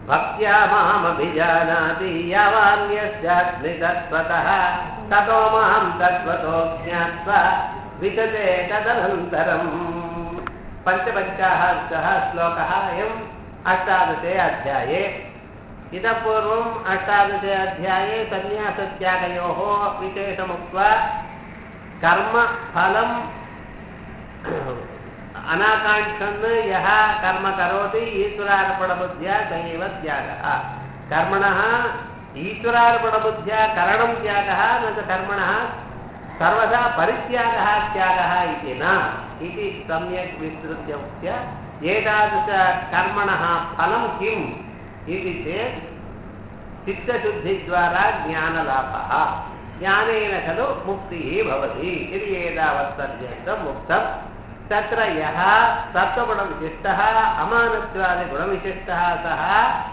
भक्त्या मामभिजानाति यावान्यस्यास्मि तत्त्वतः ततो मां तत्त्वतो ज्ञात्वा विशते तदनन्तरम्। पञ्चपञ्चाशः श्लोकः अयम् 18 अध्याये। इतः पूर्वम् 18 अध्याये सन्न्यासत्यागयोः विशेषमुक्त्वा कर्मफलम् अनाकाङ्क्षन् यः कर्म करोति ईश्वरार्पणबुद्ध्या स एव त्यागः। कर्मणः ईश्वरार्पणबुद्ध्या करणं त्यागः न च कर्मणः सर्वदा परित्यागः त्यागः इति न इति सम्यक् विस्तृत्य उक्त्य एतादृशकर्मणः फलं किम् इति चेत् चित्तशुद्धिद्वारा ज्ञानलाभः। ज्ञानेन खलु मुक्तिः भवति इति एतावत्पर्यन्तम् उक्तम्। तत्र यः सत्त्वगुणविशिष्टः अमानत्वादिगुणविशिष्टः सः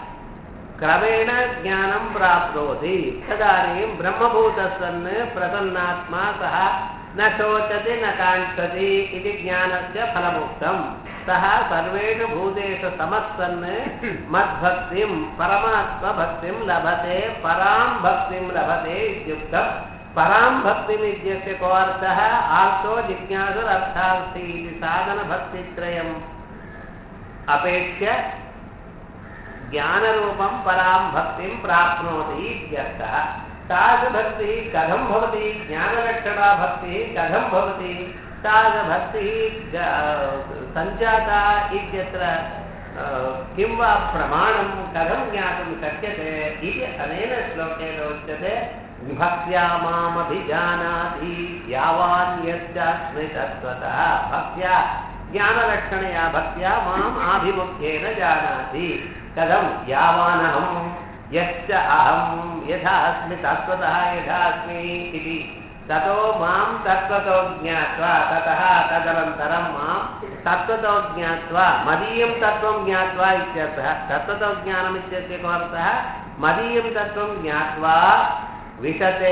क्रमेण ज्ञानं प्राप्नोति तदानीं ब्रह्मभूतस्सन् प्रसन्नात्मा सः न शोचति न काङ्क्षति इति ज्ञानस्य फलमुक्तम्। सः सर्वेषु भूतेषु समस्सन् मद्भक्तिं परमात्मभक्तिं लभते परां भक्तिं लभते इत्युक्तम्। परां भक्तिम् इत्यस्य को अर्थः आर्तो जिज्ञासुरर्थार्थी इति साधनभक्तित्रयम् अपेक्ष्य ज्ञानरूपं परां भक्तिं प्राप्नोति इत्यर्थः। तादृशभक्तिः कथं भवति, ज्ञानलक्षणा भक्तिः कथं भवति, तादृशभक्तिः सञ्जाता इत्यत्र किं वा प्रमाणं कथं ज्ञातुं शक्यते इति अनेन श्लोकेन उच्यते। भक्त्या मामभिजानाति यावान्यस्यास्मि तत्त्वतः। भक्त्या ज्ञानलक्षणया भक्त्या माम् आभिमुख्येन जानाति। कथं यावानहं यश्च अहं यथा अस्मि तत्त्वतः यथा अस्मि इति ततो मां तत्त्वतो ज्ञात्वा ततः तदनन्तरं मां तत्त्वतो ज्ञात्वा मदीयं तत्त्वं ज्ञात्वा इत्यर्थः। तत्त्वतो ज्ञानम् इत्यस्य को अर्थः मदीयं तत्त्वं ज्ञात्वा विशते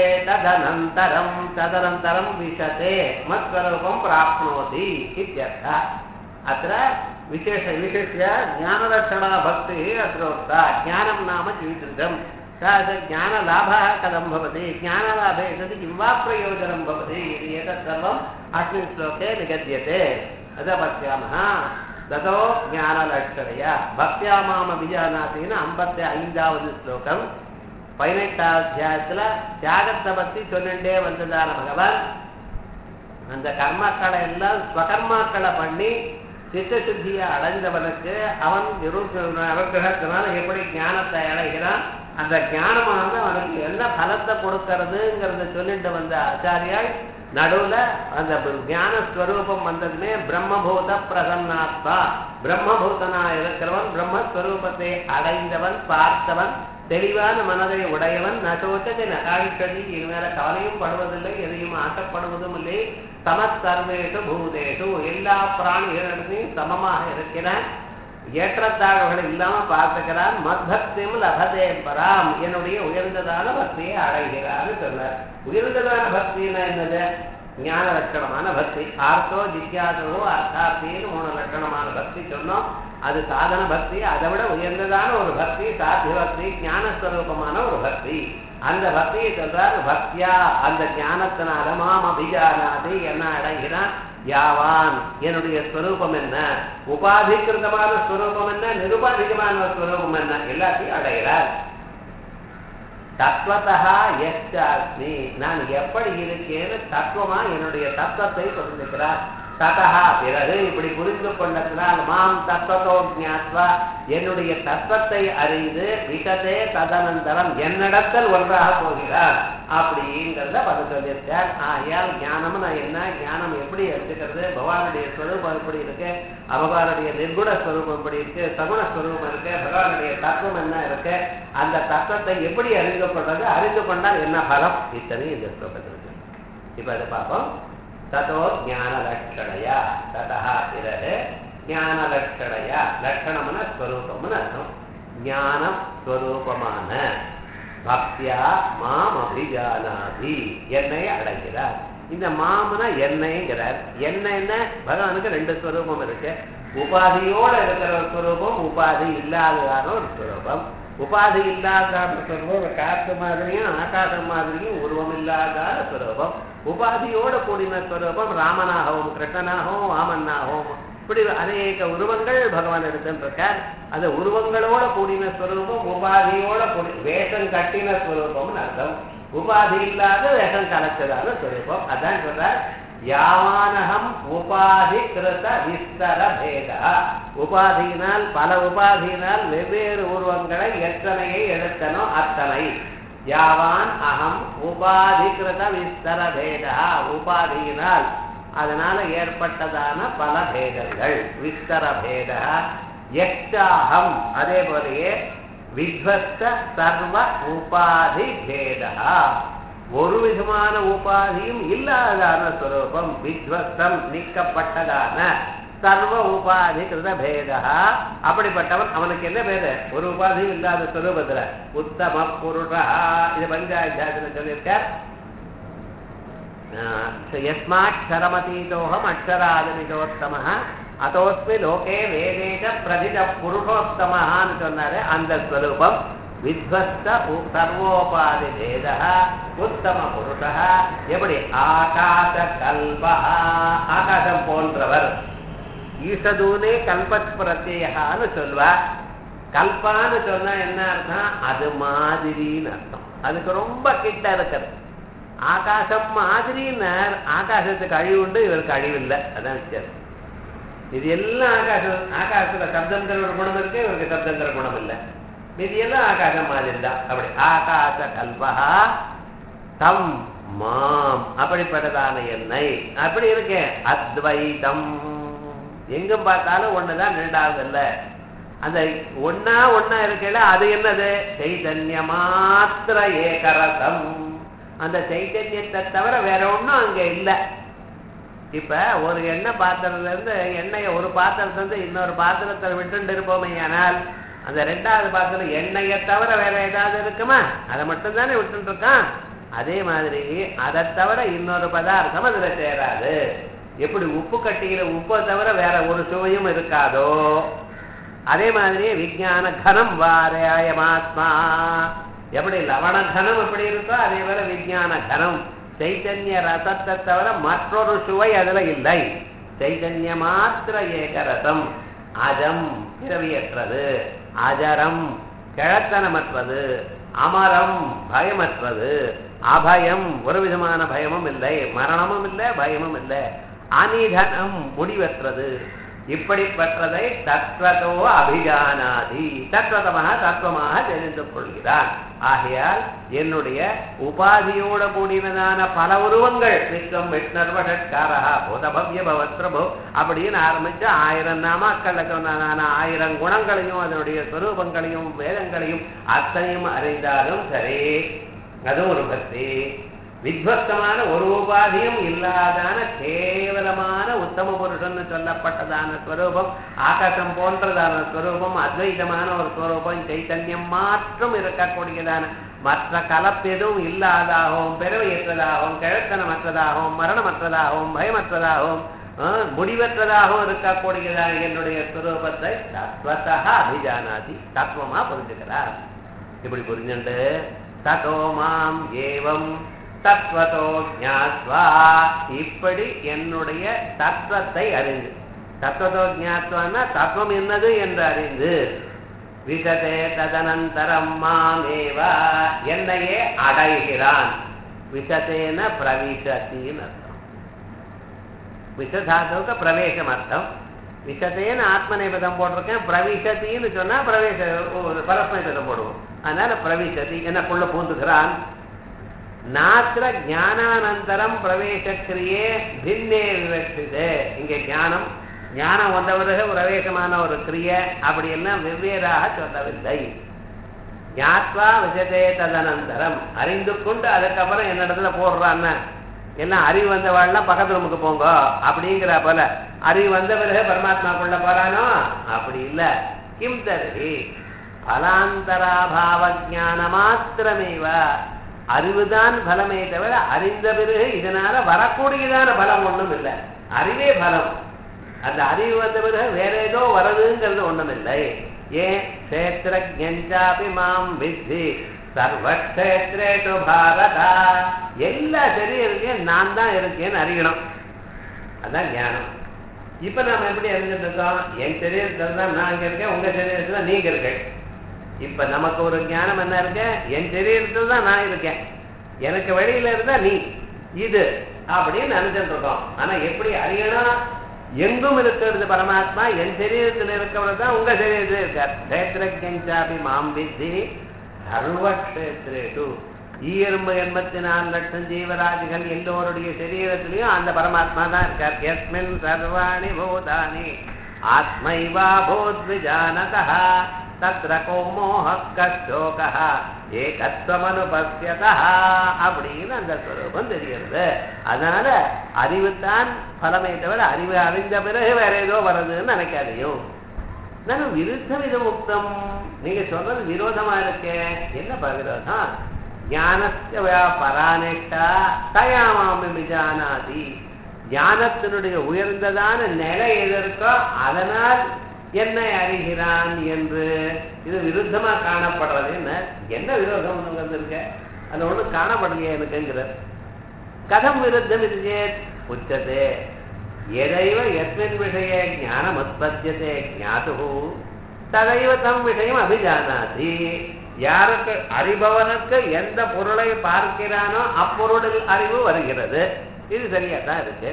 तदनन्तरं विशते मत्स्वरूपं प्राप्नोति इत्यर्थः। अत्र विशेष्य ज्ञानलक्षणा भक्तिः अत्र उक्ता। ज्ञानं नाम कीदृशं, ज्ञानलाभः कथं भवति, ज्ञानलाभे सति किं वा प्रयोजनं भवति इति एतत् सर्वम् अस्मिन् श्लोके निगद्यते। अतः पश्यामः। ततो ज्ञानलक्षणया भक्त्या मामभिजानाति 55வது श्लोकम् 18வது அத்தியாயத்துல தியாகத்தை பற்றி சொல்லிட்டே வந்ததான பகவான் அந்த கர்மாக்களை எல்லாம் ஸ்வகர்மாக்களை பண்ணி சித்தசுத்தியை அடைந்தவனுக்கு அவன் அனுகிரகத்தினால எப்படி ஞானத்தை அடைகிறான், அந்த ஞானமானது அவனுக்கு என்ன பலத்தை கொடுக்கறதுங்கிறத சொல்லிட்டு வந்த ஆச்சாரியால் நடுவில் அந்த ஞானஸ்வரூபம் வந்ததுமே பிரம்மபூத பிரசன்னாத்மா, பிரம்மபூதனா இருக்கிறவன், பிரம்மஸ்வரூபத்தை அடைந்தவன், பார்த்தவன், தெளிவான மனதை உடையவன், நசோச்சதி நகாழ்கதி, இனிமேல கவலையும் படுவதில்லை, எதையும் ஆசைப்படுவதும் இல்லை, சமசர்வேஷு பூதேஷு எல்லா பிராணிகளிடத்தையும் சமமாக இருக்கிறான், ஏற்றத்தாழ்வுகள் இல்லாம பார்த்துக்கிறான், மத்பக்தியும் லபதே பராம் என்னுடைய உயர்ந்ததான பக்தியை அடைகிறான்னு சொன்னார். உயர்ந்ததான பக்தினா என்னது? ஞான லட்சணமான பக்தி. ஆர்த்தோ ஜிக்யாசோ அர்த்தார்த்தின்னு 3 லட்சணமான பக்தி சொன்னோம். அது சாதன பக்தி. அதை விட உயர்ந்ததான ஒரு பக்தி சாத்திய பக்தி, ஞானஸ்வரூபமான ஒரு பக்தி. அந்த பக்தியை சொல்றார். பக்தியா அந்த ஞானத்தினால மாம் அபிஜானாதி என்ன அடைகிறான், யாவான் என்னுடைய ஸ்வரூபம் என்ன, உபாதிகிருதமான ஸ்வரூபம் என்ன, நிருபாதிகமான ஸ்வரூபம் என்ன, எல்லாத்தையும் அடைகிறார். தத்துவத்தா எஸ்மி நான் எப்படி இருக்கேன்னு தத்துவமா என்னுடைய தத்துவத்தை புரிஞ்சுக்கிறார். ததா பிறகு இப்படி புரிந்து கொண்டதினால் மாம் தத்துவத்தோ ஞாத்வா என்னுடைய தத்துவத்தை அறிந்து விசதே ததனந்தரம் என்னிடத்தில் ஒன்றாக போகிறார் அப்படிங்கிறத பதில் சொல்லியிருக்கார். ஆகையால் ஞானம்னா என்ன, ஞானம் எப்படி எடுத்துக்கிறது, பகவானுடைய ஸ்வரூபம் எப்படி இருக்கு, பகவானுடைய நிர்குண ஸ்வரூபம் எப்படி இருக்கு, சகுண ஸ்வரூபம் இருக்கு, பகவானுடைய தத்துவம் என்ன இருக்கு, அந்த தத்துவத்தை எப்படி அறிந்து கொள்றது, அறிந்து கொண்டால் என்ன பலம், இத்தனை இந்த ஸ்லோகத்தில் இருக்கு. இப்ப அதை பார்ப்போம். ததோ ஞானலட்சணையா ததா பிறகு ஞானலட்சணையா லட்சணம்னு ஸ்வரூபம்னு அர்த்தம். ஞானம் ஸ்வரூபமான பக்தியா மாம் அபிஜானாதி என்னை அடைகிறார். இந்த மாமனா என்னைங்கிறார். என்னன்னா பகவானுக்கு 2 ஸ்வரூபம் இருக்கு. உபாதியோட இருக்கிற ஒரு ஸ்வரூபம், உபாதி இல்லாததான ஒரு ஸ்வரூபம். உபாதி இல்லாதான ஸ்வரூபம் காற்று மாதிரியும் ஆகாசம் மாதிரியும் உருவம் இல்லாதான ஸ்வரூபம். உபாதியோட கூடின ஸ்வரூபம் ராமனாகவும் கிருஷ்ணனாகவும் வாமனாகவும் இப்படி அநேக உருவங்கள் பகவான் எடுத்துருக்கார். அந்த உருவங்களோட கூடின ஸ்வரூபம் உபாதியோட கூடி வேஷம் கட்டின ஸ்வரூபம்னு அர்த்தம். உபாதி இல்லாத வேஷம் கலச்சதான ஸ்வரூபம். அதான் சொல்றார் யாவானகம் உபாதி கிருத விஸ்தர பேதா. உபாதியினால் பல உபாதியினால் வெவ்வேறு உருவங்களை எத்தனையை எடுத்தனோ அத்தனை. யாவான் அகம் உபாதி கிருத விஸ்தர பேதா. உபாதியினால் அதனால ஏற்பட்டதான பல பேதங்கள் விஸ்தர பேதா. யக்ஷாஹம் அதே போலயே வித்வஸ்த சர்வ உபாதி பேதா. ஒரு விதமான உபாதியும் இல்லாதான ஸ்வரூபம். வித்வஸ்தம் நீக்கப்பட்டதான சர்வ உபாதி கிருத பேதா. அப்படிப்பட்டவன் அவனுக்கு என்ன பேரு? ஒரு உபாதியும் இல்லாத ஸ்வரூபத்துல உத்தம புருஷா. இது பஞ்சாயத்துல சொல்லியிருக்கார். யஸ்மாட்சரமதீதோகம் அக்ஷராதிதோத்தமஹ அதோஸ்மி லோகே வேதேக பிரதித புருஷோத்தமஹான்னு சொன்னாரு. அந்த ஸ்வரூபம் வித்வஸ்த சர்வோபாதி பேதா உத்தம புருஷா. எப்படி? ஆகாச கல்பா. ஆகாசம் போன்றவர். ஈசதூனே கல்பத் பிரத்யேகான்னு சொல்வார். கல்பான்னு சொன்னா என்ன அர்த்தம்? அது மாதிரின்னு அர்த்தம். அதுக்கு ரொம்ப கிட்ட இருக்கிறது. ஆகாசம் மாதிரின்னு ஆகாசத்துக்கு அழிவு உண்டு, இவருக்கு அழிவு இல்லை. அதான் வித்தியாசம். இது எல்லாம் ஆகாசத்துல சப்தங்கிற ஒரு குணம் இருக்கு, இவருக்கு சப்தங்கிற குணம் இல்லை. இது எல்லாம் ஆகாசம் மாதிரி தான். அப்படி ஆகாச கல்பா தம் மாம். அப்படிப்பட்டதான என்னை அப்படி இருக்கேன். அத்வைதம் எங்கும் பார்த்தாலும் ஒண்ணுதான், ரெண்டாவது இல்ல. அந்த ஒன்னா இருக்கல அது என்னது? சைதன்ய மாத்திர ஏகரசம். அந்த சைத்தன்யத்தை தவிர வேற ஒண்ணும் அங்க இல்லை. இப்ப ஒரு எண்ணெய் பாத்திரத்துல இருந்து எண்ணெயை ஒரு பாத்திரத்துல இருந்து இன்னொரு பாத்திரத்தை விட்டு இருப்போமே, ஆனால் அந்த ரெண்டாவது பாத்திரம் எண்ணெயை தவிர வேற ஏதாவது இருக்குமா? அதை மட்டும் தானே விட்டு இருக்கான். அதே மாதிரி அதை தவிர இன்னொரு பதார்த்தம் அதுல சேராது. எப்படி உப்பு கட்டியில உப்பை தவிர வேற ஒரு சுவையும் இருக்காதோ, அதே மாதிரி விஞ்ஞான கனம் வாரயமாத்மா. எப்படி லவண கனம் எப்படி இருக்கோ அதே போல விஞ்ஞான கனம். சைத்தன்ய ரசத்தை தவிர மற்றொரு சுவை அதுல இல்லை. சைத்தன்ய மாத்திர ஏகரசம். அஜம் பிறவியற்றது, அஜரம் கிழத்தனமற்றது, அமரம் பயமற்றது, அபயம் ஒரு விதமான பயமும் இல்லை, மரணமும் இல்லை, பயமும் இல்லை, அனிதனம் முடிவற்றது. இப்படிப்பட்டதை தத்வதோ அபிஜானாதி. தத்வதமாக தத்துவமாக தெரிந்து கொள்கிறான். ஆகையால் என்னுடைய உபாதியோட கூடினதான பல உருவங்கள் விஸ்வம் விஷ்ணர்வஷட்காரா பூதபவ்ய பவத்ரபு அப்படின்னு ஆரம்பிச்சு 1000 நாமாக்கள்ல சொன்னதான 1000 குணங்களையும் அதனுடைய ஸ்வரூபங்களையும் வேதங்களையும் அத்தனையும் அறிந்தாலும் சரி, அது ஒரு பக்தி. வித்வஸ்தமான ஒரு உபாதியும் இல்லாதான கேவலமான உத்தம புருஷன் சொல்லப்பட்டதான ஸ்வரூபம், ஆகாசம் போன்றதான ஸ்வரூபம், அத்வைதமான ஒரு ஸ்வரூபம், சைத்தன்யம் மாற்றம் இருக்கக்கூடியதான மற்ற கலப்பெதும் இல்லாதாகவும் பிறவையற்றதாகவும் கிழத்தனமற்றதாகவும் மரணமற்றதாகவும் பயமற்றதாகவும் முடிவற்றதாகவும் இருக்கக்கூடியதான என்னுடைய ஸ்வரூபத்தை தத்வதா அபிஜானாதி தத்துவமா புரிஞ்சுக்கிறார். இப்படி புரிஞ்சுண்டு ததோ மாம் ஏவம் தத்வதோ ஞாத்வா. இப்படி என்னுடைய தத்துவத்தை அறிந்து, தத்துவதோ ஞாத்வான்னா தத்துவம் என்னது என்று அறிந்து, விசதே ததனந்தரம் மாமேவா என்னையே அடைகிறான். விசதேன பிரவிசத்தின்னு அர்த்தம். விசதாத்துக்கு பிரவேசம் அர்த்தம். விசதேன்னு ஆத்மநேபதம் போட்டிருக்கேன். பிரவிசத்தின்னு சொன்னா பிரவேச பரஸ்மயபதம் போடுவோம். அதனால பிரவிசதி எனக்குள்ள பூந்துகிறான். நாத்திர ஞானானந்தரம் பிரவேசக்கிரியே பின்னே விவக்ஷிதே. இங்க ஞானம் வந்தவருக்கு பிரவேசமான ஒரு கிரியை அப்படி எல்லாம் வெவ்வேறாக சொல்லவில்லை. ஞாத்வா விசதே ததனந்தரம் அறிந்து கொண்டு அதுக்கப்புறம் என்னிடத்துல போடுறான்னு எல்லாம் அறிவு வந்தவாள்லாம் பக்கத்து ரூமுக்கு போங்க அப்படிங்கிற போல அறிவு வந்த பிறகு பரமாத்மாக்குள்ள போறானோ அப்படி இல்லை. கிம் தர்ஹி பலாந்தராபாவ ஞான மாத்திரமேவ. அறிவுதான் பலமே தவிர அறிந்த பிறகு இதனால வரக்கூடியதான பலம் ஒன்றும் இல்லை. அறிவே பலம். அந்த அறிவு வந்த பிறகு வேற ஏதோ வரதுங்கிறது ஒண்ணும் இல்லை. ஏன் கஷேத்ரஜ்ஞாபி மாம் வித்தி சர்வக்ஷேத்ரேஷு பாரதா, எல்லா சரீரத்தையும் நான் தான் இருக்கேன்னு அறியணும். அதான் ஞானம். இப்ப நாம எப்படி அறிஞ்சிட்டு இருக்கோம்? என் சரீரத்துல தான் நான் இங்க இருக்கேன், உங்க சரீரத்துல நீங்க இருக்கேன். இப்ப நமக்கு ஒரு ஞானம் என்ன இருக்கு? என் சரீரத்துல தான் நான் இருக்கேன், எனக்கு வெளியில இருந்தா நீ இது அப்படின்னு நினைச்சிட்டு இருக்கோம். ஆனா எப்படி அறியணும்? எங்கும் இருக்கிறது பரமாத்மா, என் சரீரத்தில் இருக்கிறவர் தான் உங்க சரீரத்தில் இருக்கார். கஷேத்ரஜ்ஞாபி மாம் வித்தி சர்வக்ஷேத்ரேஷு, ஈயரும்பு 84 லட்சம் ஜீவராஜிகள் எல்லோருடைய சரீரத்திலையும் அந்த பரமாத்மா தான் இருக்கார். யஸ்மின் சர்வாணி பூதானி ஆத்மைவா பூத்விஜானதஹ தத்ர கோ மோஹः கஸ்சோகः ஏகத்வமனுபஸ்யதஹ அப்படின்னு அந்த ஸ்வரூபம் தெரிகிறது. அதனால அறிவுத்தான் பலமை தவிர அறிவு அறிந்த பிறகு வேற ஏதோ வருதுன்னு நினைக்காதையும். நான் விருத்த விதமுக்தம், நீங்க சொன்னது விரோதமா இருக்கேன். என்ன விரோதம்? ஞானஸ்ய பரானேட்டா தயாமாமி விஜானாதி, ஞானத்தினுடைய உயர்ந்ததான நிலை எதற்கோ அதனால் என்னை அறிகிறான் என்று இது விருத்தமா காணப்படுறது. என்ன விரோதம் இருக்க? அது ஒண்ணும் காணப்படலையே எனக்குங்கிற கதம் விருத்தம் இது உச்சதே எதைவ எஸ்மின் விஷய ஞானம் உற்பத்தியதே ஞாது ததைவ தம் விஷயம் அபிஜானாதி. யாருக்கு அறிபவனுக்கு எந்த பொருளை பார்க்கிறானோ அப்பொருளில் அறிவு வருகிறது. இது சரியா தான் இருக்கு.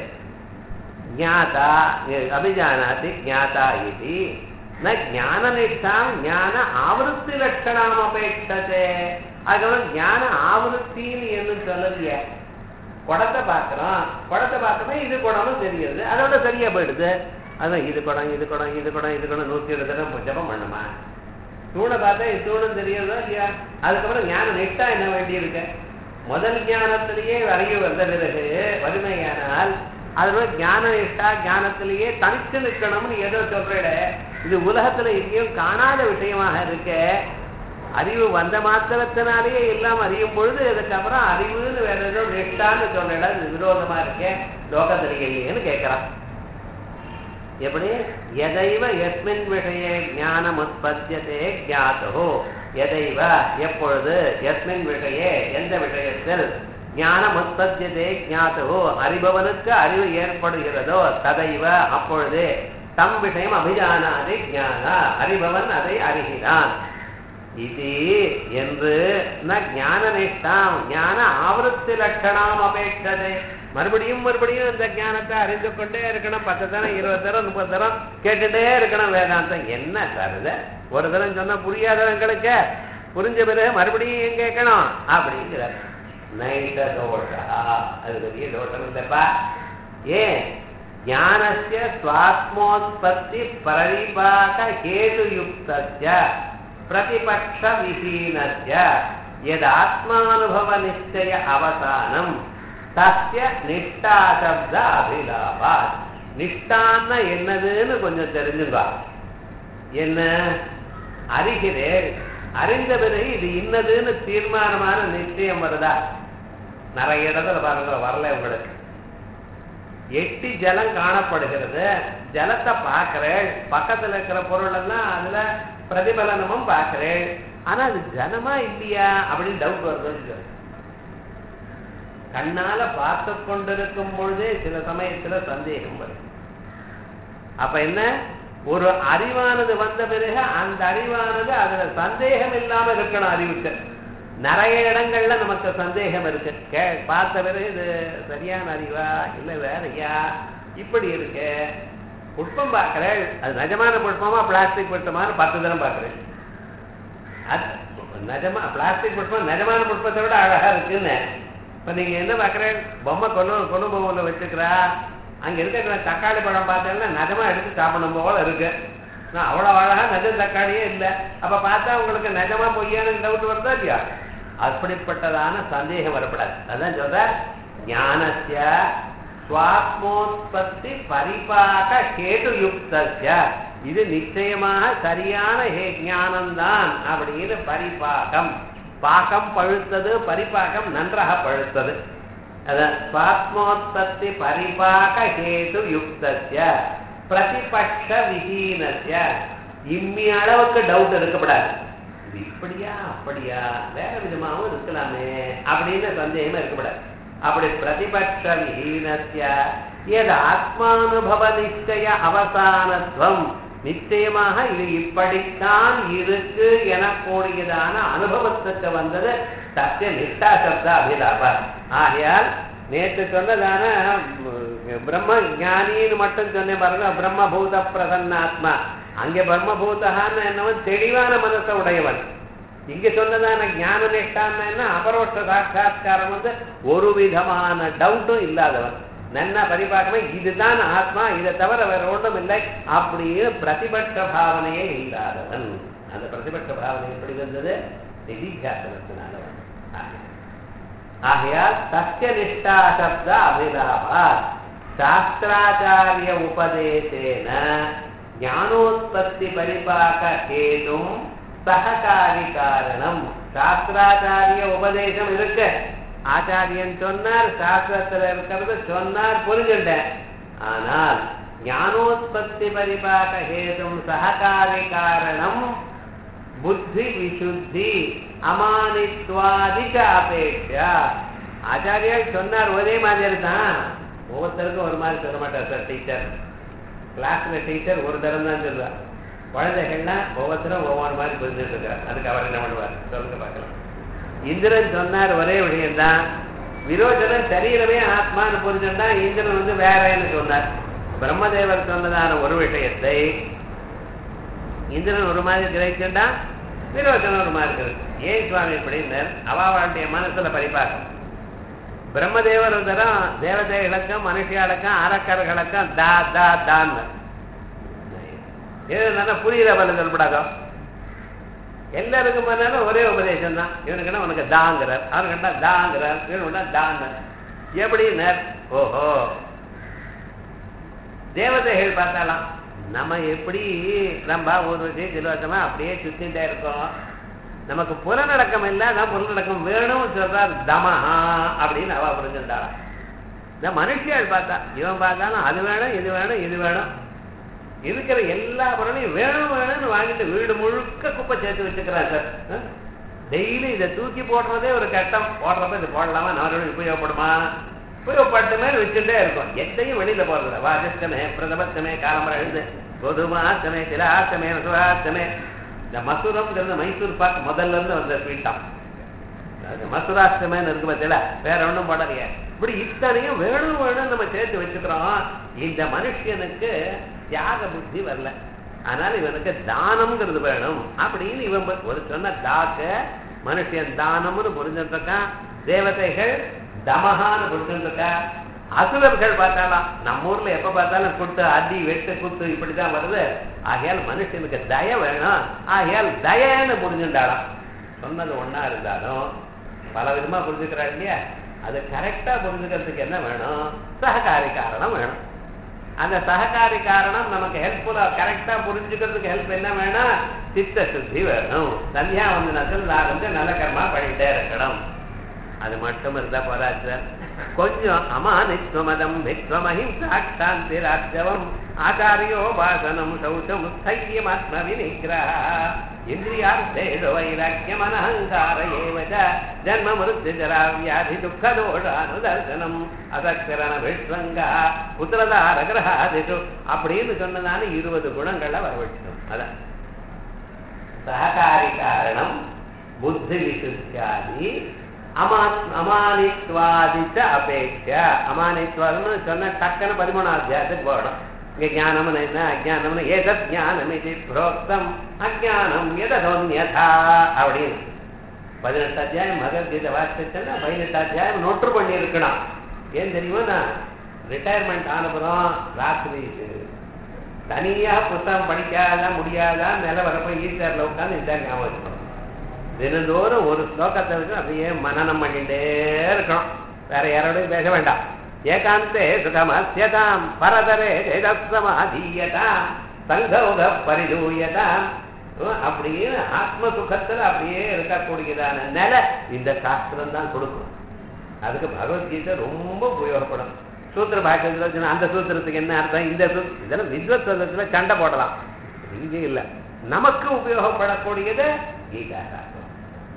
ஞாதா அபிஜானாதி ஞாதா இது ந ஞானநிஷ்டாம் ஞான ஆவருத்தி லட்சணம் அபேட்சதே. அதுக்கப்புறம் ஞான ஆவருத்தின்னு என்ன சொல்லலையே. குடத்தை பார்க்கிறோம், குடத்தை பார்த்தோம்னா இது குடம்னு தெரியுது, அதோட சரியா போயிடுது. அதான் இது குடம் இது குடம் இது குடம் இது குடம் 107 தடவை ஜபம் பண்ணுமா? தூணை பார்த்தா இது தூணும் தெரியுதோ இல்லையா? அதுக்கப்புறம் ஞானம் நெட்டா என்ன வேண்டி இருக்கு? முதல் ஞானத்திலேயே அறிவு வந்த பிறகு வலிமையானால் அதோட ஞான நிஷ்டா ஞானத்திலேயே தனித்து நிற்கணும்னு ஏதோ சொல்றேட. இது உலகத்துல எங்கேயும் காணாத விஷயமாக இருக்க. அறிவு வந்த மாத்திரத்தினாலேயே எல்லாம் அறியும் பொழுது அதுக்கப்புறம் அறிவுன்னு வேற ஏதோ நெட்டான்னு சொல்ற இது விரோதமா இருக்கேன் லோகத்திலேயேன்னு கேட்கிறான். எப்படி? எதைவ எஸ்மின் விஷய ஞானம் உற்பத்தியதே ஞாதோ, எதைவ எப்பொழுது எஸ்மின் விஷய எந்த விஷயத்தில் ஞானம் உற்பத்தியதே ஞாதோ அறிபவனுக்கு அறிவு ஏற்படுகிறதோ ததைவ அப்பொழுது தம் விஷயம் அபிஜானாதி ஞான அறிபவன் அதை அறிகிறான். இது என்று ஞான நிஷ்டாம் ஞான ஆவருத்தி லட்சணம் அபேட்சதே. மறுபடியும் மறுபடியும் இந்த ஞானத்தை அறிந்து கொண்டே இருக்கணும். 10 தரம் 20 தரம் 30 தரம் கேட்டுட்டே இருக்கணும் வேதாந்தம். என்ன சார் ஒரு தரம் சொன்னா புரியாதவங்களுக்கு புரிஞ்ச பிறகு மறுபடியும் கேட்கணும் அப்படிங்கிறார். நைட்ட தோஷா, அது பெரிய தோஷம் இல்லப்பா. ஏன்? ஞானஸ்ய ஸ்வாத்மோத்பத்தி பரிபாக ஹேதுயுக்தஸ்ய பிரதிபக்ஷ விஹீனஸ்ய யத் ஆத்மானுபவ நிச்சய அவசானம் தஸ்ய நிஷ்டா சப்த அபிலாபாத். நிஷ்டான்னா என்னதுன்னு கொஞ்சம் தெரிஞ்சுங்க. என்ன அறிகிறேன், அறிந்த பிறகு இது இன்னதுன்னு தீர்மானமான நிச்சயம் வருதா? நிறைய இடத்துல பாருங்க வரல உங்களுக்கு. எட்டி ஜலம் காணப்படுகிறது, ஜலத்தை பார்க்கிறேன், பக்கத்துல இருக்கிற பொருள் எல்லாம் அதுல பிரதிபலனமும் பார்க்கிறேன், ஆனா அது ஜலமா இல்லையா அப்படின்னு டவுட் வருது. கண்ணால பார்த்து கொண்டிருக்கும் பொழுதே சில சமயத்துல சந்தேகம் வரும். அப்ப என்ன? ஒரு அறிவானது வந்த பிறகு அந்த அறிவானது அதுல சந்தேகம் இல்லாம இருக்கணும். அறிவுக்கு நிறைய இடங்கள்ல நமக்கு சந்தேகம் இருக்கு. பார்த்த பிறகு இது சரியான அறிவா இல்ல வேறையா இப்படி இருக்கு. புஷ்பம் பார்க்கிறேன், அது நிஜமான புஷ்பமா பிளாஸ்டிக் புஷ்பமான 10 தரம் பார்க்கிறேன். நிஜமா பிளாஸ்டிக் புஷ்பம் நிஜமான புஷ்பத்தை விட அழகா இருக்குன்னு. இப்ப நீங்க என்ன பார்க்கிறேன்? பொம்மை கொண்டு பொம்மை வச்சுக்கிறா, அங்க இருக்கிற தக்காளி பழம் பார்த்தேன்னா நிஜமா எடுத்து சாப்பிடணும் போல இருக்கு. நான் அவ்வளவு அழகா நிஜ தக்காளியே இல்லை. அப்ப பார்த்தா உங்களுக்கு நிஜமா பொய்யான டவுட் வருதா இல்லையா? அப்படிப்பட்டதான சந்தேகம் வரப்படாது. அதான் சொல்ற ஞானஸ்ய ஸ்வாத்மோத்பத்தி பரிபாக ஹேதுயுக்தஸ்ய. இது நிச்சயமாக சரியான ஞானம்தான் அப்படின்னு பரிபாகம். பாகம் பழுத்தது, பரிபாகம் நன்றாக பழுத்தது. அதான் ஸ்வாத்மோத்பத்தி பரிபாக ஹேதுயுக்தஸ்ய பிரதிபட்ச விஹீனஸ்ய இம்மி அளவுக்கு டவுட் இருக்கப்படாது. இது இப்படியா அப்படியா வேற விதமாகவும் இருக்கலாமே அப்படின்னு சந்தேகமா இருக்கப்படாது. அப்படி பிரதிபட்ச விஹீனஸ்ய எது ஆத்மானுபவ நிச்சய அவசானத்துவம் நிச்சயமாக இது இப்படித்தான் இருக்கு எனக்கூடியதான அனுபவத்துக்கு வந்தது சத்திய நிஷ்டா சப்த அபிலாபம். ஆகையால் நேற்று சொன்னதான பிரம்ம ஞானின்னு மட்டும் சொன்னேன் பாருங்க, பிரம்மபூத பிரசன்னாத்மா. அங்கே பிரம்மபூதான்னு என்னவன் தெளிவான மனசை உடையவன். இங்க சொன்னதான ஞான நிஷ்டான்னு என்ன அபரோட்ச சாட்சா்காரம் ஒரு விதமான டவுட்டும் இல்லாதவன். நன்னா பரிபாக்கமே இதுதான் ஆத்மா, இதை தவிர வேற ஒன்றும் இல்லை அப்படின்னு பிரதிபட்ச பாவனையே இல்லாதவன். அந்த பிரதிபட்ச பாவனை எப்படி வந்தது? நிதித்தியாசனத்தினால. ஆகையால் சத்திய நிஷ்டா சப்த அபிலாபா சாஸ்திராச்சாரிய உபதேசேன ஞானோத்பத்தி பரிபாக ஹேதும் சககாரி காரணம். சாஸ்திராச்சாரிய உபதேசம் இருக்கு, ஆச்சாரியன் சொன்னார், சாஸ்திரத்தில் இருக்கிறது சொன்னார், புரிஞ்சுட்டேன். ஆனால் ஞானோத்பத்தி பரிபாக ஹேதும் சககாரி காரணம் புத்தி விசுத்தி அமானித்வாதிக அபேட்சா. ஆச்சாரியர் சொன்னார் ஒரே மாதிரி தான், ஒவ்வொருத்தருக்கும் ஒரு மாதிரி சொல்ல மாட்டார் சார். டீச்சர் கிளாஸ்ல டீச்சர் ஒரு தரம் தான் சொல்லுவார், குழந்தைகள்லாம் ஒவ்வொருத்தரும் ஒவ்வொரு மாதிரி புரிஞ்சுட்டு இருக்கார். அதுக்கு அவர் என்ன பண்ணுவார் சொல்லுங்க பார்க்கலாம். இந்திரன் சொன்னார் ஒரே விஷயம்தான், விரோச்சனன் சரீரமே ஆத்மான்னு புரிஞ்சுட்டா இந்திரன் வேறன்னு சொன்னார். பிரம்மதேவர் சொன்னதான ஒரு விஷயத்தை இந்திரன் ஒரு மாதிரி கிரகிச்சுட்டா விரோச்சனம் ஒரு மாதிரி இருக்கு. ஏன் சுவாமி இப்படின்னு அவளுடைய மனசுல பரிபாக்கம். பிரம்மதேவர் ஒரு தரம் தேவதைகளுக்கும் மனுஷியாளுக்கும் அரக்கர்களுக்கும் தா தா தான் எது புரியுற பல சொல்லப்படாதோ. எல்லாருக்கும் பண்ணாலும் ஒரே உபதேசம் தான். இவனுக்குன்னா உனக்கு தாங்கிறார், அவனுக்குன்னா தாங்கிறார், இவனுக்குன்னா தான் எப்படின்னு. ஓஹோ, தேவதைகள் பார்த்தாலாம் நம்ம எப்படி நம்ம ஒரு விஷயம் சிலவசமா அப்படியே சுத்திட்டே இருக்கோம், நமக்கு புலநடக்கம் இல்லை, நான் புலநடக்கம் வேணும் சொல்றார் தமஹா அப்படின்னு அவ புரிஞ்சுட்டாளாம். இந்த மனுஷியால் பார்த்தா இவன் பார்த்தாலும் அது வேணும் இது வேணும் இது வேணும், இருக்கிற எல்லா பொருளையும் வேணும் வேணும்னு வாங்கிட்டு வீடு முழுக்க குப்பை சேர்த்து வச்சுக்கிறான் சார். டெய்லி இதை தூக்கி போடுறதே ஒரு கட்டம். போடுறப்ப இது போடலாமா, நான் உபயோகப்படுமா, உபயோகப்பட்டுமே வச்சுட்டே இருக்கும். எதையும் வெளியில போடுறது வாஜஸ்தமே பிரதபத்தமே காலம்பரம் எழுது கோதுமாத்தமே திலாத்தமே மசுராத்தமே. இந்த மசூரம்ங்கிறது மைசூர் பாக் முதல்ல இருந்து வந்த ஸ்வீட்டாம். மசுராஷ்டமேன்னு இருக்கு பார்த்தீங்களா, வேற ஒன்றும் போடலையே. இப்படி இத்தனையும் வேணும் வேணும் நம்ம சேர்த்து வச்சுக்கிறோம். இந்த மனுஷனுக்கு தியாக புத்தி வரல, அதனால இவனுக்கு தானம்ங்கிறது வேணும் அப்படின்னு இவன் ஒரு சொன்ன தாக்க மனுஷன் தானம்னு புரிஞ்சுருக்கான். தேவதைகள் தமஹான்னு புரிஞ்சுருக்கா. அசுரர்கள் பார்த்தாலாம் நம்ம ஊர்ல எப்ப பார்த்தாலும் குட்டு அடி வெட்டு குத்து இப்படிதான் வருது. ஆகையால் மனுஷனுக்கு தய வேணும், ஆகையால் தயன்னு புரிஞ்சுட்டாலாம். சொன்னது ஒன்னா இருந்தாலும் பல விதமா புரிஞ்சுக்கிறாள் இல்லையா, அது கரெக்டா புரிஞ்சுக்கிறதுக்கு என்ன வேணும்? சககாரி காரணம் வேணும். அந்த சககாரி காரணம் நமக்கு ஹெல்ப்ஃபுல்லா கரெக்டா புரிஞ்சுக்கிறதுக்கு ஹெல்ப் என்ன வேணும்? சித்த சுத்தி வேணும். சந்தியா வந்தனத்தில் நான் நல்ல கர்மா பண்ணிட்டே இருக்கணும். அது மட்டும் இருந்தா போராது சார். கொஞ்சம் அமானித்வமதம் வித்வமஹிம் சாட்சாந்தி ராஜ்யவம் ஆச்சாரியோ பாசனம் சௌச்சம் ஸ்தைரியம் ஆத்ம விநிகிரஹ இந்திரியார்த்தேஷு வைராக்கியம் அனஹங்கார ஏவ ஜன்ம மிருத்யு ஜரா வியாதி துக்க தோஷானுதர்சனம் அசக்ஷரண விஷ்வங்கா புத்திரதார கிரகாதிஷு அப்படின்னு சொன்னதான 20 குணங்களை வரவழைச்சோம். அதான் சககாரி காரணம் புத்தி விசுத்தியாதி அமானித்வாதிச்ச அபேட்சா. அமானித்வாதம்னு சொன்ன டக்குன்னு 13ஆம் அத்தியாயத்துக்கு போகணும். இங்க ஞானம்னு என்ன, அஜ்ஞானம்னு ஏதத் ஞானம் இது புரோக்தம் அஜ்ஞானம் எதோன்யதா அப்படின்னு 18 அத்தியாயம் பகவத்கீதை வாசிச்சேன்னா 18 அத்தியாயம் நோட்டு பண்ணி இருக்கணும். ஏன் தெரியுமா, நான் ரிட்டையர்மெண்ட் ஆனப்புறம் ராத்திரி தனியா புத்தகம் படிக்காதா முடியாதா நில வரப்போ ஈஸ்டர்ல உட்காந்து இந்த ஞாபகம் வச்சுக்கணும். தினந்தோறும் ஒரு ஸ்லோகத்தை வச்சு அப்படியே மனனம் பண்ணிட்டே இருக்கணும். வேற யாரோடையும் பேச வேண்டாம். ஏகாந்தே சுகமஸ்யதாம் பரதரே சமாதீயதாம் சங்கௌக பரிதூயதாம் அப்படியே ஆத்ம சுகத்துல அப்படியே இருக்கக்கூடியதான நிலை இந்த சாஸ்திரம் தான் கொடுக்கும். அதுக்கு பகவத்கீதை ரொம்ப உபயோகப்படும். சூத்திர பாக்கியத்தில் அந்த சூத்திரத்துக்கு என்ன அர்த்தம், இந்த இதெல்லாம் வித்வத் சூத்திரத்துல சண்டை போடலாம், இது இல்ல. நமக்கு உபயோகப்படக்கூடியது கீதா சாஸ்திரம்.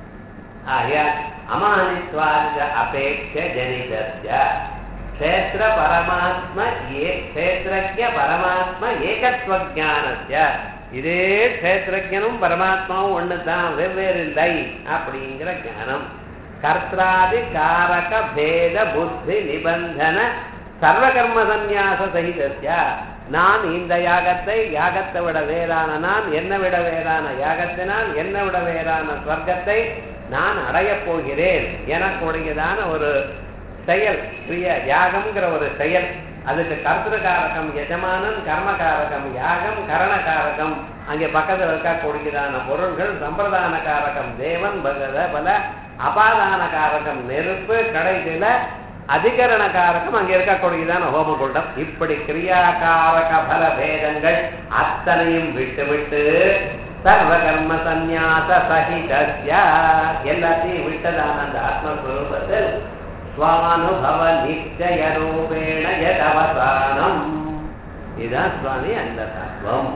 அமானித்வார்ஜ அபேட்ச ஜனிதஸ்ய க்ஷேத்ர பரமாத்ம க்ஷேத்ரஜ்ஞ பரமாத்ம ஏகத்வ ஞானஸ்ய. இதே க்ஷேத்ரஜனும் பரமாத்மாவும் ஒண்ணுதான், வெவ்வேறு இல்லை அப்படிங்கிற ஞானம். கர்த்தாதி காரக பேத புத்தி நிபந்தன சர்வகர்ம சந்நியாச சகிதஸ்ய. நான் இந்த யாகத்தை விட வேறான நான், என்ன விட வேறான யாகத்தினால் என்ன விட வேறான ஸ்வர்க்கத்தை நான் அடையப் போகிறேன். எனக்கு உடையதான ஒரு செயல், கிரிய யாகம்ங்கிற ஒரு செயல். அதுக்கு கர்த்திரகாரகம் யஜமானன், கர்மகாரகம் யாகம், கரணகாரகம் அங்கே பக்கத்தில் இருக்கக்கூடியதான பொருள்கள், சம்பிரதான காரகம் தேவன் பல, அபாதான காரகம் நெருப்பு, கடைசியில அதிகரண காரகம் அங்கே இருக்கக்கூடியதான ஹோமகுண்டம். இப்படி கிரியாகாரக பல பேதங்கள் அத்தனையும் விட்டு சர்வ கர்ம சந்நியாச சகிதஸ்ய எல்லாத்தையும் விட்டதான அந்த ஆத்மஸ்வரூபத்தில் ஸ்வானுபவ நிச்சய ரூபேண யதவசானம். இதுதான் சுவாமி அந்த தத்துவம்.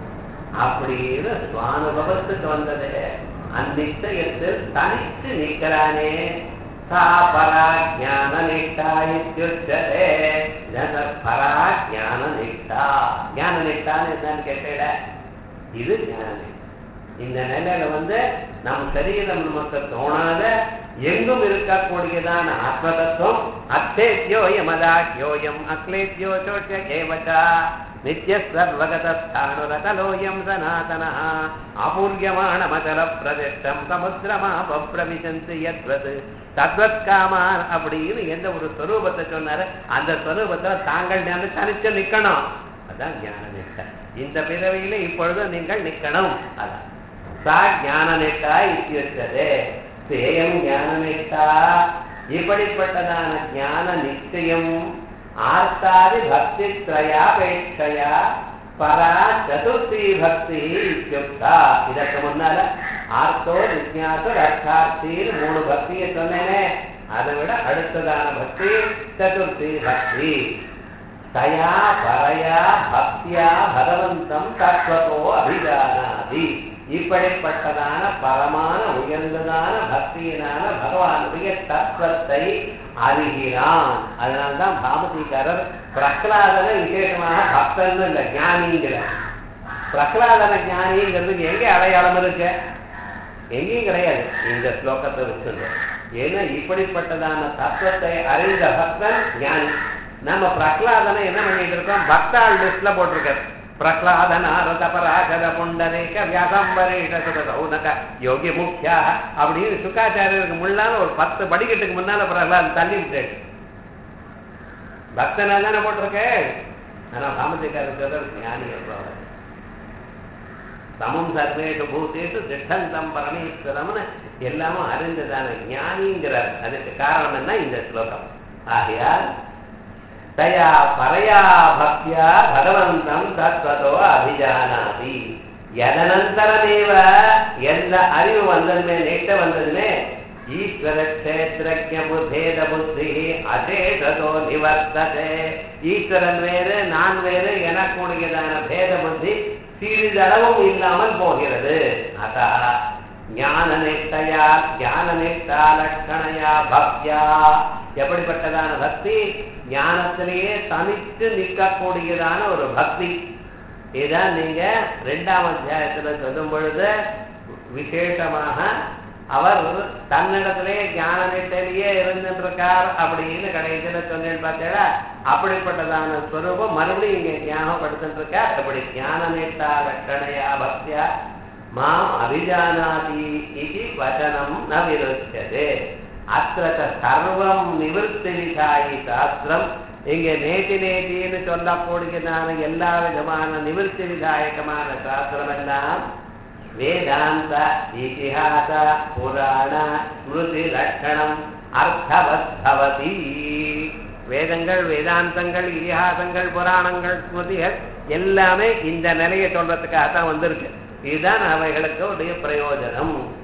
அப்படின்னு சுவானுபவத்துக்கு வந்தது அந்நிச்சயத்தில் தனித்து நிற்கிறானே. சா பரா ஞான நிஷ்டா இத்யுச்சதே. பரா ஞான நிஷ்டா. ஞான நிஷ்டான்னு என்னன்னு கேட்டேட, இது ஞான. இந்த நிலையில நம் சரீரம் நமக்கு தோணாத எங்கும் இருக்கக்கூடியதான ஆத்ம தத்துவம் அத்தேத்யோயம் அதாத்யோயம் அக்லேத்யோ சோட்ச கேவச்சா நித்ய சர்வகதஸ்தானுரதலோயம் சனாதனஹ அபூர்யமாணமதல பிரதிஷ்டம் சமுத்திரமாபப்ரவிசந்தி யத்வது தத்வத் காமான். அப்படின்னு எந்த ஒரு ஸ்வரூபத்தை சொன்னாரு, அந்த ஸ்வரூபத்துல தாங்கள் தனிச்சு நிக்கணும். அதான் ஞான நிஷ்டை. இந்த பிறவியில இப்பொழுது நீங்கள் நிக்கணும். அதான் சா ஞான நிஷ்டா இத்தியுச்சதே. சேயம் ஞான நிஷ்டா. இப்படிப்பட்டதான ஞான நிச்சயம் ஆர்த்தாதி பக்தி திரயாபேட்சையா பரா சதுர்த்தி பக்தி இத்யுக்தா. இதற்கு முன்னால ஆர்த்தோ விஜ்ஞாசோ ரட்சார்த்தின்னு 3 பக்தியை சொன்னேனே, அதை விட அடுத்ததான பக்தி சதுர்த்தி பக்தி. தயா பரயா பக்தியா பகவந்தம் தத்வதோ அபிஜானாதி. இப்படிப்பட்டதான பரமான உயர்ந்ததான பக்தியினால பகவானுடைய தத்துவத்தை அறிகிறான். அதனால்தான் பாமதிக்காரர் பிரகலாதன விசேஷமாக பக்தன் இல்ல ஞானிங்கிற. பிரகலாதன ஞானிங்கிறதுக்கு எங்கே அடையாளம் இருக்கு? எங்கேயும் கிடையாது. இந்த ஸ்லோகத்தை வச்சுங்க. ஏன்னா இப்படிப்பட்டதான தத்துவத்தை அறிந்த பக்தன் ஞானி. நம்ம பிரகலாதனை என்ன பண்ணிட்டு இருக்கோம், பக்தாள் லிஸ்ட்ல போட்டிருக்காரு. பிரகலாதனாரத பராசர புண்டரேக வியாசம்பரேஷ சுகசௌனக யோகி முக்கியா அப்படின்னு சுக்காச்சாரியருக்கு முன்னால ஒரு 10 படிக்கட்டுக்கு முன்னால பிரகலாதன் தள்ளி விட்டேன். பக்தனா தானே போட்டிருக்கேன். ஆனா பாமதிக்காரர் ஞானி சொல்றாங்க. சமம் சர்வேஷு பூதேஷு திஷ்டந்தம் பரமேஸ்வரம்னு எல்லாமும் அறிந்ததான ஞானிங்கிறார். அதுக்கு காரணம் என்ன, இந்த ஸ்லோகம். ஆகையால் தயா பரயா பக்தியா பகவந்தம் தத்வதோ அபிஜானாதி. எதனந்தரமேவ எந்த அறிவு வந்ததுமே நேற்ற வந்ததுமே ஈஸ்வர க்ஷேத்ரஜ்ஞ பேத புத்தி அசேஷதோ நிவர்த்ததே. ஈஸ்வரன் வேறு நான் வேறு எனக்குடையதான பேத புத்தி சிறிதளவும் இல்லாமல் போகிறது. அதா ஞான நிஷ்டயா ஞான நிஷ்டா லட்சணையா பக்தியா. எப்படிப்பட்டதான பக்தி, ஞானத்திலேயே தனித்து நிற்கக்கூடியதான ஒரு பக்தி. இதான் நீங்க 2ஆம் அத்தியாயத்துல சொல்லும் பொழுது விசேஷமாக அவர் தன்னிடத்திலே ஞான நிஷ்டையிலேயே இருந்துருக்கார் அப்படின்னு கடைசியில சொன்னேன்னு பார்த்தா, அப்படிப்பட்டதான ஸ்வரூபம் மறுபடியும் இங்க ஞாபகப்படுத்திட்டு இருக்கார். அப்படி ஞான நிஷ்டா லட்சணையா பக்தியா மாம் அபிஜானாதி இது வசனம் ந விருச்சதே. அத்திர சர்வம் நிவர்த்தி விதாயி சாஸ்திரம். இங்க நேத்தின்னு சொல்லக்கூடியதான எல்லா விதமான நிவர்த்தி விதாயகமான சாஸ்திரம் எல்லாம் வேதாந்த இதிஹாச புராண ஸ்மிருதி லட்சணம் அர்த்தவத்பவதி. வேதங்கள் வேதாந்தங்கள் இதிஹாசங்கள் புராணங்கள் ஸ்மிருதிகள் எல்லாமே இந்த நிலையை சொல்றதுக்காக தான் வந்திருக்கு. இதுதான் அவைகளுக்கு உடைய பிரயோஜனம்.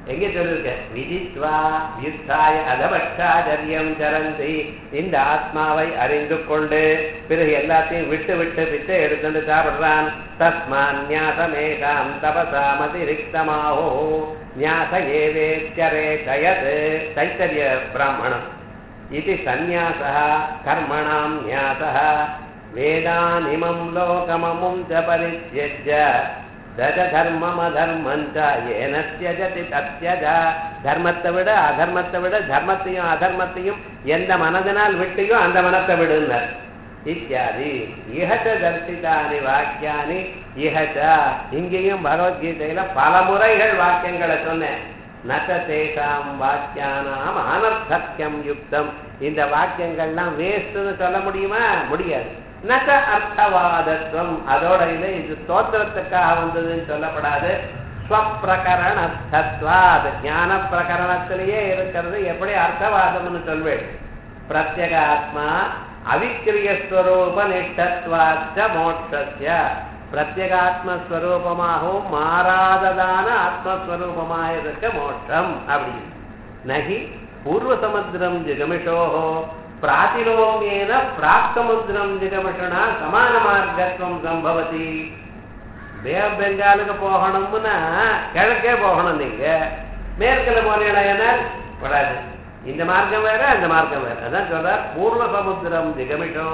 எங்கே சொல்லிருக்க விதித்வா யுத்தாய அதபட்சாச்சரியம் சரந்தி இந்த ஆத்மாவை அறிந்து கொண்டு பிறகு எல்லாத்தையும் விட்டு விட்டு பிச்சை எடுத்துட்டு சாப்பிடுறான் தஸ்மான் ஞாசமேகாம் தபசாமதிரிக்தமாஹோ ஞாச ஏவேச்சரே ஜயத் தைத்தரிய பிராமணம் இது சந்நியாசः கர்மணாம் ஞாசः வேதானிமம் லோகமமும் ச பரித்யஜ்ய தஜ தர்மம் அதர்மஞ்ச ஏன த்யஜதி தத்யஜ தர்மத்தை விட அதர்மத்தை விட தர்மத்தையும் அதர்மத்தையும் எந்த மனதினால் விட்டையோ அந்த மனத்தை விடுனர் இத்தியாதி இஹச்ச தர்சிதானி வாக்கியானி இஹச்ச இங்கேயும் பகவத்கீதையில பல முறைகள் வாக்கியங்களை சொன்னேன் நசேஷாம் வாக்கியானாம் அனர்த்தக்கியம் யுக்தம் இந்த வாக்கியங்கள்லாம் வேஸ்ட்னு சொல்ல முடியுமா முடியாது நச அர்த்தவாதத்துவம் அதோட இல்லை இது ஸ்தோத்திரத்துக்காக வந்ததுன்னு சொல்லப்படாது ஸ்வப்பிரகரணத்வாத் ஞான பிரகரணத்திலேயே இருக்கிறது எப்படி அர்த்தவாதம்னு சொல்வேன் பிரத்யேக ஆத்மா அவிக்கிரியஸ்வரூப நிஷ்டத்வாச்ச மோட்சஸ்ய பிரத்யேகாத்மஸ்வரூபமாகவும் மாறாததான ஆத்மஸ்வரூபமாக இருக்க மோட்சம் அப்படி நகி பூர்வசமுத்திரம் ஜிகமிஷோஹோ பிராதிலோமியேன பிராக்சமுத்திரம் ஜிகமிஷனா சமான மார்க்கத்துவம் சம்பவதி பே ஆஃப் பெங்காலுக்கு போகணும்னா கிழக்கே போகணும் நீங்க மேற்கில் போனீங்கன்னா வராது இந்த மார்க்கம் வேற அந்த மார்க்கம் வேற அதான் சொல்ற பூர்வசமுத்திரம் ஜிகமிஷோ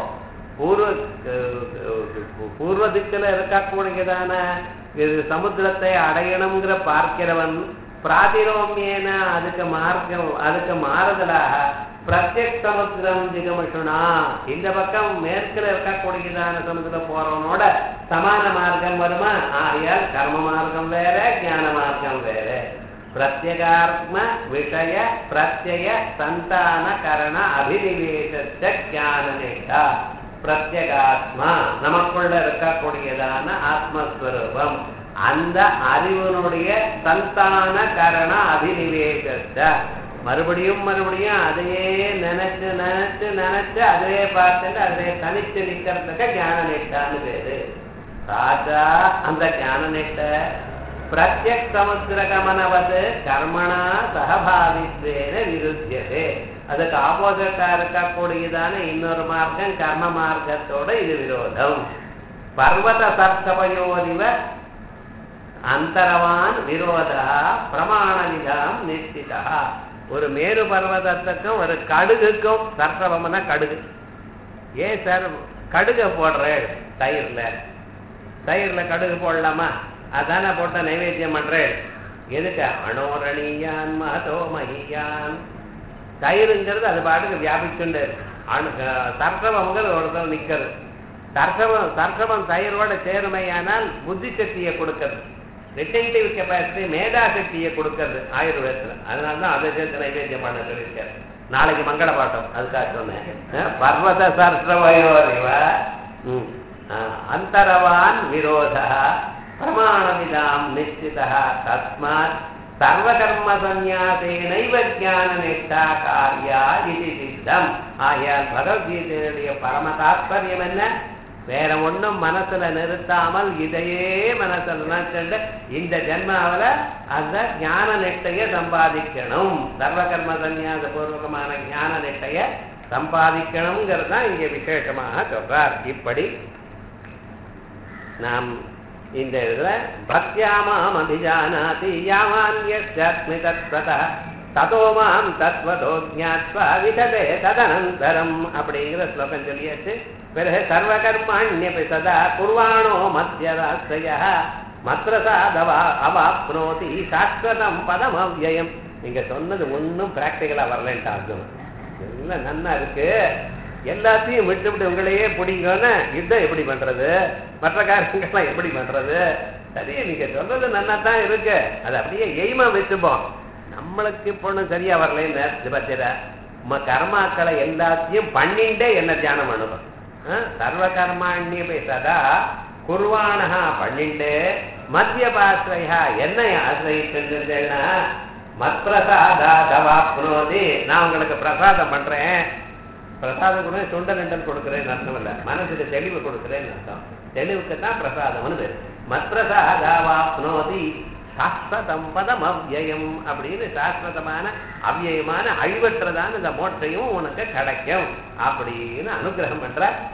பூர்வ திக்கில் இருக்கக்கூடியதான சமுத்திரத்தை அடையணுங்கிற பார்க்கிறவன் பிராதிரோமியன அதுக்கு மார்க்கம் அதுக்கு மாறுதலாக பிரத்யக் சமுத்திரம் ஜிகமிஷுனா இந்த பக்கம் மேற்கில் இருக்கக்கூடியதான சமுத்திரம் போறவனோட சமான மார்க்கம் வருமா ஆகையால் கர்ம மார்க்கம் வேற ஞான மார்க்கம் வேற பிரத்யேகாத்ம விஷய பிரத்யய சந்தான கரண அபினிவேச ஞான நேட்டா பிரத்யேகாத்மா நமக்குள்ள இருக்கக்கூடியதான ஆத்மஸ்வரூபம் அந்த அறிவனுடைய சந்தான கரண அபினிவேச மறுபடியும் மறுபடியும் அதையே நினைச்சு நினைச்சு நினைச்சு அதையே பார்த்துட்டு அதையே தனிச்சு நிக்கிறதுக்கு ஞான நேட்டான்னு பேரு ராஜா அந்த ஞான நேட்ட பிரத்யக் சமுத்திர கமனவது கர்மணா சகபாவித்வேன விருத்தியதே அதுக்கு ஆப்போசிட்டா இருக்கக்கூடியதான இன்னொரு மார்க்கம் கர்ம மார்க்கத்தோட இது விரோதம் பர்வத சர்க்கபயோரிவ அந்தரவான் விரோதா பிரமாண விதாம் நிச்சிதா ஒரு மேரு பர்வதத்துக்கும் ஒரு கடுகுக்கும் சர்க்கவம்னா கடுகு ஏன் சார் கடுகை போடுறேன் தயிர்ல கடுகு போடலாமா அதானே போட்ட நைவேத்தியம் பண்றேன் எதுக்கு அணோரணியான் மகதோ மகியான் தயிருங்கிறது அது பாட்டுக்கு வியாபிச்சுண்டு சர்க்கவங்கிறது ஒருத்தர் நிக்கிறது சர்க்கவம் தயிரோட சேருமையானால் புத்தி சக்தியை கொடுக்கிறது ரிட்டன்டிவ் கெப்பாசிட்டி மேதா சக்தியை கொடுக்கிறது ஆயுர்வேதத்துல அதனாலதான் அதை சேர்த்து நைவேத்தியம் பண்ண சொல்லியிருக்காரு நாளைக்கு மங்கள பாட்டம் அதுக்காக சொன்னேன் பர்வத சர்க்கவயோரிவ அந்தரவான் விரோதா பிரமாணமிதாம் நிச்சிதா தஸ்மாத் சர்வகர்ம சந்நியாசேனைவ ஞான நிஷ்டா காரியா இது சித்தம் ஆகையால் பகவத்கீதையுடைய பரம தாத்பரியம் என்ன வேற ஒண்ணும் மனசுல நிறுத்தாமல் இதையே மனசுல நினைச்சுண்டு இந்த ஜென்மாவில அந்த ஞான நிஷ்டைய சம்பாதிக்கணும் சர்வகர்ம சந்நியாச பூர்வகமான ஞான நிஷ்டைய சம்பாதிக்கணுங்கிறது தான் இங்கே விசேஷமாக சொல்றார் இப்படி நாம் இந்த இதுல பக்தியாமாம் அபிஜானாதி யாமான்யஸ்மி தத்வத ததோ மாம் தத்வதோ ஞாத்வா விததே ததனந்தரம் அப்படிங்கிற ஸ்லோகம் சொல்லியாச்சு பிறகு சர்வகர்மாண்யபி சதா குர்வாணோ மத்யராஸ்ரய மத்ரசாதவா அவாப்னோதி சாஸ்வதம் பதம் அவ்யயம் நீங்க சொன்னது ஒன்றும் பிராக்டிகலா வரலன்ட்டு அர்த்தம் எல்லாம் நன்னா இருக்கு எல்லாத்தையும் விட்டு உங்களையே பிடிங்கன்னு யுத்தம் எப்படி பண்றது மற்ற காரியங்கள்லாம் எப்படி பண்றது சரி நீங்க சொல்றது நன்னா தான் இருக்கு அது அப்படியே எய்மா வச்சுப்போம் நம்மளுக்கு இப்போ ஒன்றும் சரியா வரலன்னு பத்திர கர்மாக்களை எல்லாத்தையும் பண்ணிண்டே என்ன தியானம் பண்ணுவோம் சர்வ கர்மாண்யே சதா குர்வானஹா பண்ணிண்டு மத்தியபாஸ்ரயா என்னை ஆசிரியிச்சிருந்தேன்னா மத்பிரசாதாதவாப்னோதி நான் உங்களுக்கு பிரசாதம் பண்றேன் பிரசாதம் கூட சுண்டல் நண்டல் கொடுக்குறேன்னு அர்த்தம் இல்லை மனசுக்கு தெளிவு கொடுக்குறேன்னு அர்த்தம் தெளிவுக்கு தான் பிரசாதம்னு பேர் மத்பிரசாதாவாப்னோதி சாஸ்வதம் பதம் அவ்யயம் அப்படின்னு சாஸ்வதமான அவ்யயமான அழிவற்றதான இந்த மோட்சையும் உனக்கு கிடைக்கும் அப்படின்னு அனுகிரகம் பண்ற